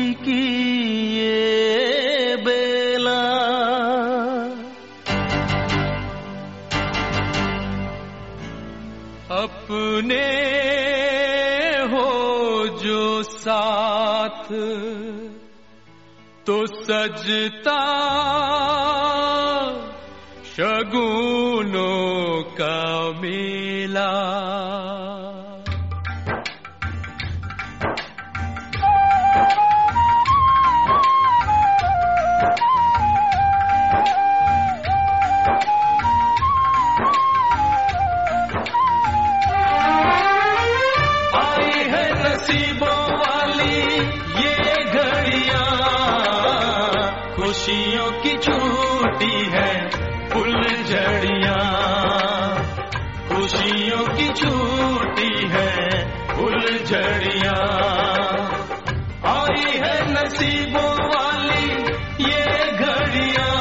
की ये बेला, अपने हो जो साथ तो सजता शगुनों का मेला। आई है नसीबों वाली ये घड़ियां, खुशियों की छूटी है फुलझड़ियां, खुशियों की छूटी है फुलझड़ियां। आई है नसीबों वाली ये घड़ियां,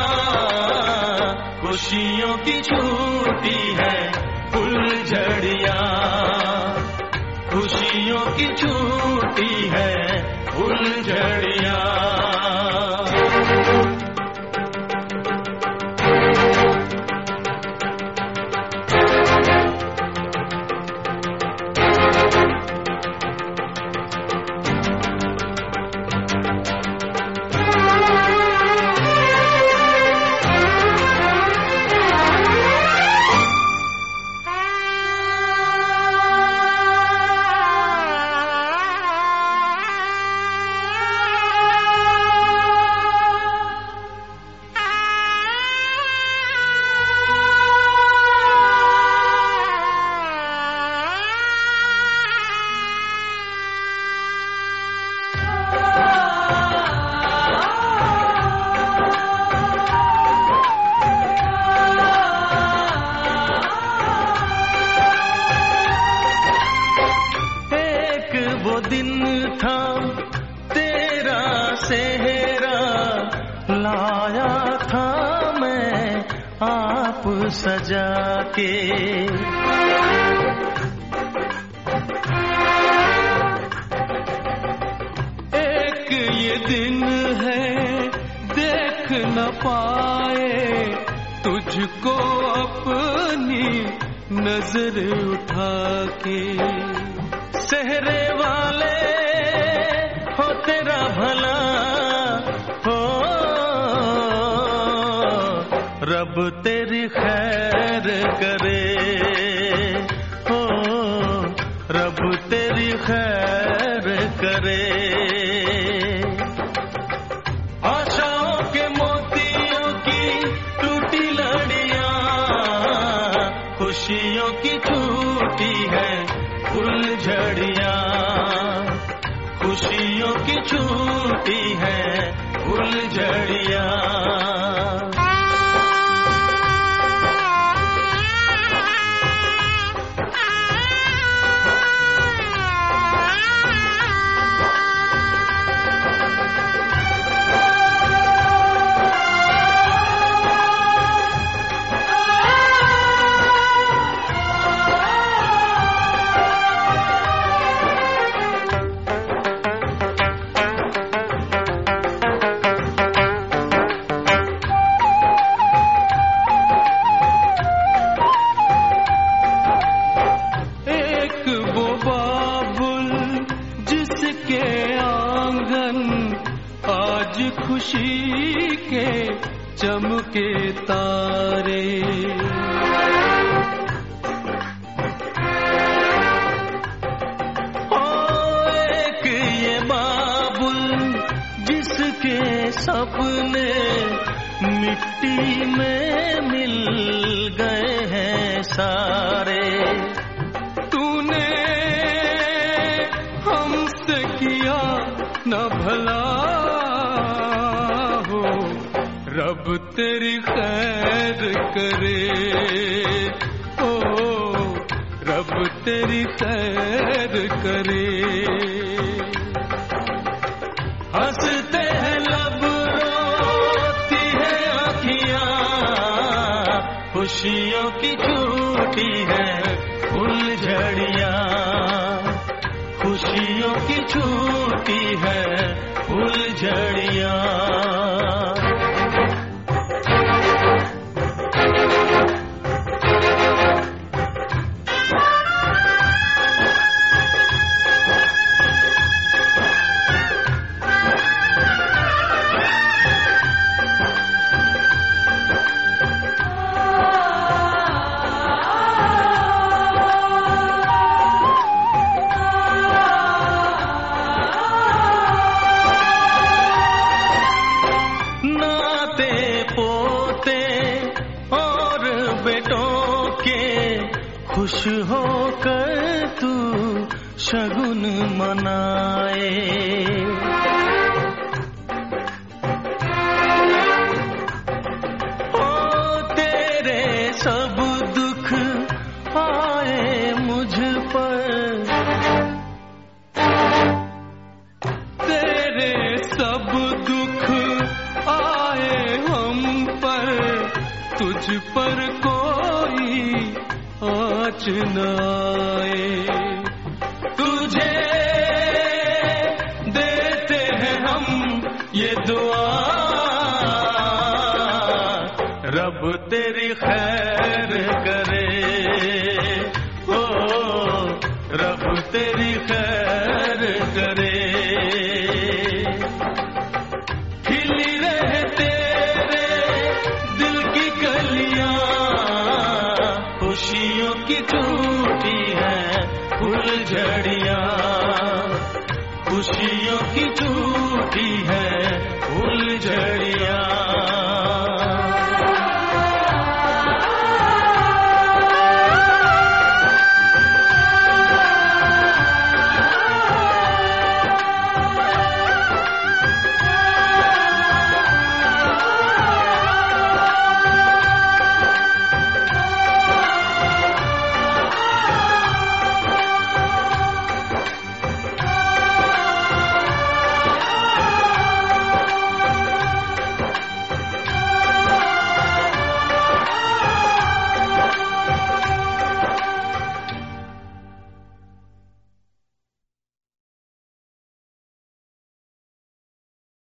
खुशियों की छूटी है फुलझड़ियां, खुशियों की छूटी है फुलझड़ियां। दिन था तेरा सेहरा, लाया था मैं आप सजा के। एक ये दिन है देख न पाए तुझको अपनी नजर उठा के। सेहरे वाले हो तेरा भला हो, रब तेरी खैर करे हो, रब तेरी खैर करे। आशाओं के मोतियों की टूटी लड़ियां, खुशियों की छूटी है फुलझड़ियां, खुशियों की छूटी है फुलझड़ियां। खुशी के चमके तारे, ओ एक ये बाबुल जिसके सपने मिट्टी में मिल गए हैं सारे। तूने हमसे किया न भला हो, रब तेरी खैर करे ओ, रब तेरी खैर करे। हंसते हैं लब रोती है आँखियाँ, खुशियों की छूटी है फुलझड़ियाँ, खुशियों की छूटी है फुलझड़ियां। खुश होकर तू शगुन मनाए, ओ तेरे सब दुख आए मुझ पर, तेरे सब दुख आए हम पर, तुझ पर कोई आँच न आए। तुझे देते हैं हम ये दुआ, रब तेरी खैर करे, ओ रब तेरी खैर करे। खिली रहे तेरे दिल की कलियां, खुशियों की छूटी है फुलझड़ियां, खुशियों की छूटी है फुलझड़ियां।